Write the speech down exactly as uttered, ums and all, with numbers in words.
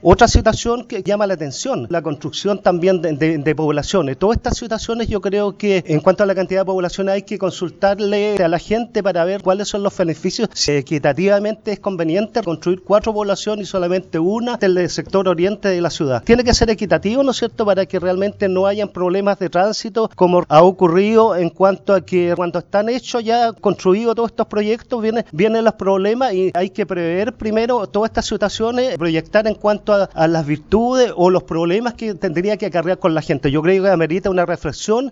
Otra situación que llama la atención, la construcción también de, de, de poblaciones. Todas estas situaciones yo creo que en cuanto a la cantidad de población hay que consultarle a la gente para ver cuáles son los beneficios. Si equitativamente es conveniente construir cuatro poblaciones y solamente una del sector oriente de la ciudad. Tiene que ser equitativo, ¿no es cierto?, para que realmente no hayan problemas de tránsito como ha ocurrido en cuanto a que cuando están hechos ya construidos todos estos proyectos vienen, vienen los problemas y hay que prever primero todas estas situaciones, proyectar en cuanto A, a las virtudes o los problemas que tendría que acarrear con la gente. Yo creo que amerita una reflexión